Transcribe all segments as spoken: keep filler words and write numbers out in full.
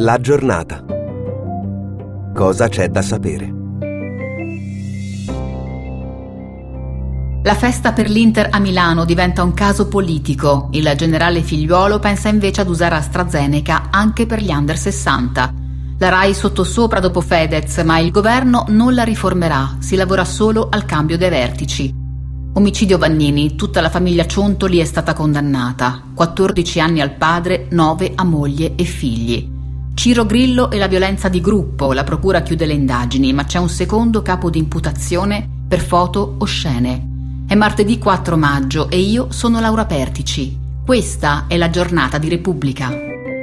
La giornata. Cosa c'è da sapere? La festa per l'Inter a Milano diventa un caso politico. Il generale Figliuolo pensa invece ad usare AstraZeneca anche per gli under sessanta. La Rai sottosopra dopo Fedez, ma il governo non la riformerà, si lavora solo al cambio dei vertici. Omicidio Vannini, tutta la famiglia Ciontoli è stata condannata. quattordici anni al padre, nove a moglie e figli. Ciro Grillo e la violenza di gruppo, la procura chiude le indagini, ma c'è un secondo capo di imputazione per foto oscene. È martedì quattro maggio e io sono Laura Pertici. Questa è la giornata di Repubblica.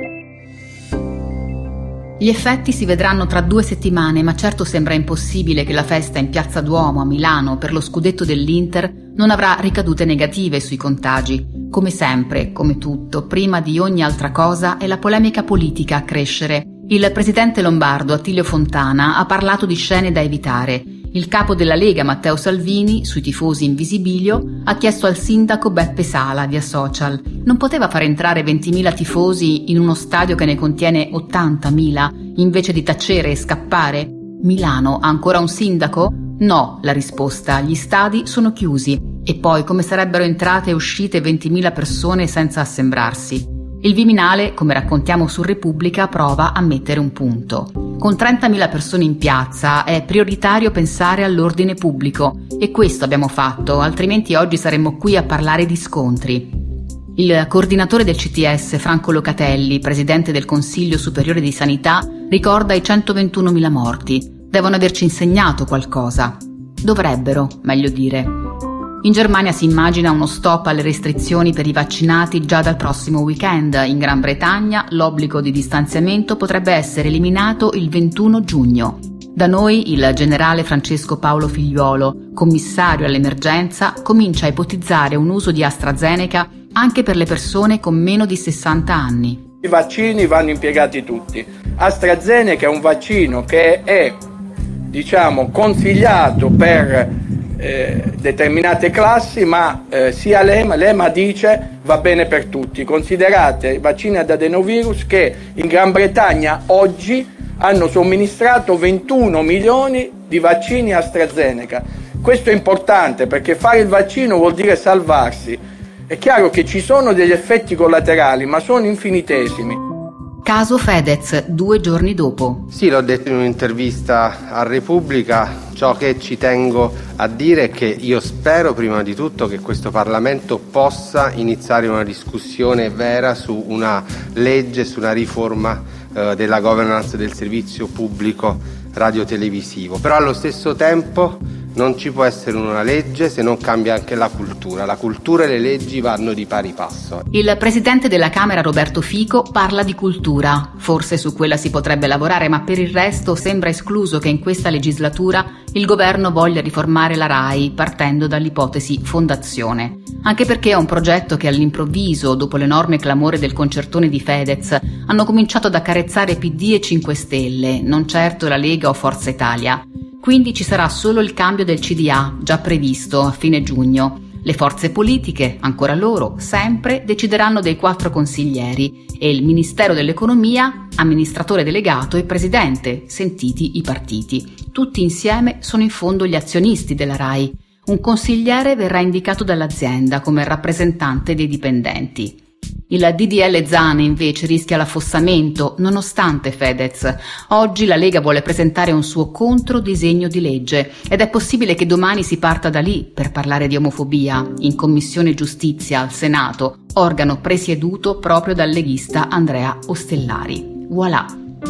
Gli effetti si vedranno tra due settimane, ma certo sembra impossibile che la festa in Piazza Duomo a Milano per lo scudetto dell'Inter non avrà ricadute negative sui contagi. Come sempre, come tutto, prima di ogni altra cosa è la polemica politica a crescere. Il presidente lombardo Attilio Fontana ha parlato di scene da evitare. Il capo della Lega Matteo Salvini, sui tifosi in visibilio, ha chiesto al sindaco Beppe Sala via social: non poteva far entrare ventimila tifosi in uno stadio che ne contiene ottantamila invece di tacere e scappare? Milano ha ancora un sindaco? No, la risposta: gli stadi sono chiusi. E poi come sarebbero entrate e uscite ventimila persone senza assembrarsi? Il Viminale, come raccontiamo su Repubblica, prova a mettere un punto. Con trentamila persone in piazza è prioritario pensare all'ordine pubblico e questo abbiamo fatto, altrimenti oggi saremmo qui a parlare di scontri. Il coordinatore del C T S, Franco Locatelli, presidente del Consiglio Superiore di Sanità, ricorda i centoventunomila morti. Devono averci insegnato qualcosa. Dovrebbero, meglio dire. In Germania si immagina uno stop alle restrizioni per i vaccinati già dal prossimo weekend. In Gran Bretagna l'obbligo di distanziamento potrebbe essere eliminato il ventuno giugno. Da noi il generale Francesco Paolo Figliuolo, commissario all'emergenza, comincia a ipotizzare un uso di AstraZeneca anche per le persone con meno di sessanta anni. I vaccini vanno impiegati tutti. AstraZeneca è un vaccino che è, diciamo, consigliato per Eh, determinate classi, ma eh, sia l'EMA, l'EMA dice va bene per tutti. Considerate i vaccini ad adenovirus che in Gran Bretagna oggi hanno somministrato ventuno milioni di vaccini AstraZeneca. Questo è importante perché fare il vaccino vuol dire salvarsi. È chiaro che ci sono degli effetti collaterali, ma sono infinitesimi. Caso Fedez, due giorni dopo. Sì, l'ho detto in un'intervista a Repubblica. Ciò che ci tengo a dire è che io spero prima di tutto che questo Parlamento possa iniziare una discussione vera su una legge, su una riforma eh, della governance del servizio pubblico radiotelevisivo. Però allo stesso tempo non ci può essere una legge se non cambia anche la cultura. La cultura e le leggi vanno di pari passo. Il presidente della Camera Roberto Fico parla di cultura. Forse su quella si potrebbe lavorare, ma per il resto sembra escluso che in questa legislatura il governo voglia riformare la Rai partendo dall'ipotesi fondazione. Anche perché è un progetto che all'improvviso, dopo l'enorme clamore del concertone di Fedez, hanno cominciato ad accarezzare P D e cinque Stelle, non certo la Lega o Forza Italia. Quindi ci sarà solo il cambio del C D A, già previsto a fine giugno. Le forze politiche, ancora loro, sempre decideranno dei quattro consiglieri e il Ministero dell'Economia, amministratore delegato e presidente, sentiti i partiti. Tutti insieme sono in fondo gli azionisti della Rai. Un consigliere verrà indicato dall'azienda come rappresentante dei dipendenti. Il D D L Zan invece rischia l'affossamento nonostante Fedez. Oggi la Lega vuole presentare un suo controdisegno di legge ed è possibile che domani si parta da lì per parlare di omofobia in Commissione Giustizia al Senato, organo presieduto proprio dal leghista Andrea Ostellari. Voilà.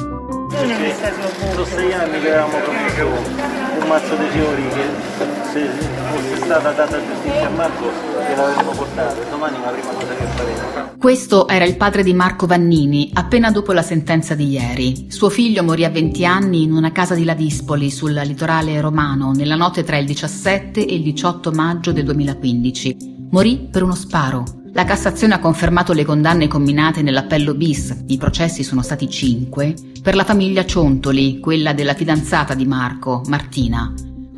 Sono sei anni che avevamo promesso un mazzo di fiori che se fosse stata data giustizia a Marco l'avremmo portato, domani è la prima cosa che faremo. Questo era il padre di Marco Vannini, appena dopo la sentenza di ieri. Suo figlio morì a venti anni in una casa di Ladispoli, sul litorale romano, nella notte tra il diciassette e il diciotto maggio del duemilaquindici. Morì per uno sparo. La Cassazione ha confermato le condanne comminate nell'appello bis, i processi sono stati cinque, per la famiglia Ciontoli, quella della fidanzata di Marco, Martina.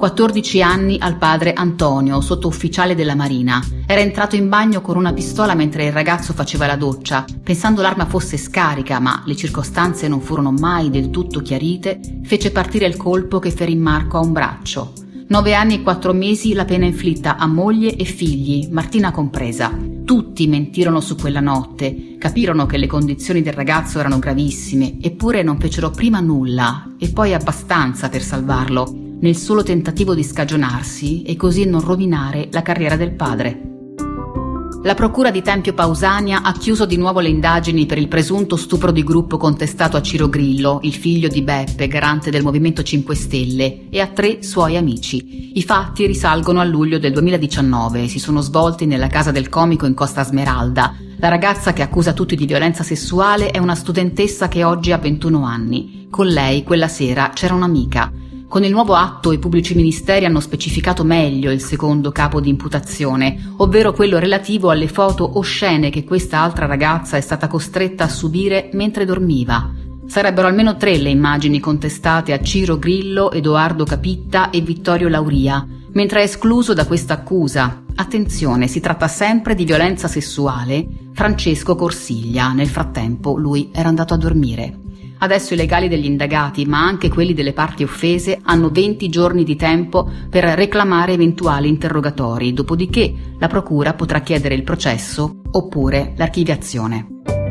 quattordici anni al padre Antonio, sottufficiale della Marina. Era entrato in bagno con una pistola mentre il ragazzo faceva la doccia, pensando l'arma fosse scarica, ma le circostanze non furono mai del tutto chiarite, fece partire il colpo che ferì Marco a un braccio. Nove anni e quattro mesi la pena inflitta a moglie e figli, Martina compresa. Tutti mentirono su quella notte, capirono che le condizioni del ragazzo erano gravissime, eppure non fecero prima nulla e poi abbastanza per salvarlo, nel solo tentativo di scagionarsi e così non rovinare la carriera del padre. La procura di Tempio Pausania ha chiuso di nuovo le indagini per il presunto stupro di gruppo contestato a Ciro Grillo, il figlio di Beppe, garante del Movimento cinque Stelle, e a tre suoi amici. I fatti risalgono a luglio del duemiladiciannove e si sono svolti nella casa del comico in Costa Smeralda. La ragazza che accusa tutti di violenza sessuale è una studentessa che oggi ha ventuno anni. Con lei, quella sera, c'era un'amica. Con il nuovo atto i pubblici ministeri hanno specificato meglio il secondo capo di imputazione, ovvero quello relativo alle foto oscene che questa altra ragazza è stata costretta a subire mentre dormiva. Sarebbero almeno tre le immagini contestate a Ciro Grillo, Edoardo Capitta e Vittorio Lauria, mentre è escluso da questa accusa, attenzione, si tratta sempre di violenza sessuale, Francesco Corsiglia. Nel frattempo lui era andato a dormire. Adesso i legali degli indagati, ma anche quelli delle parti offese, hanno venti giorni di tempo per reclamare eventuali interrogatori, dopodiché la procura potrà chiedere il processo oppure l'archiviazione.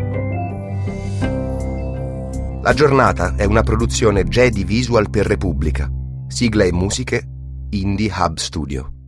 La giornata è una produzione Jedi Visual per Repubblica. Sigla e musiche Indie Hub Studio.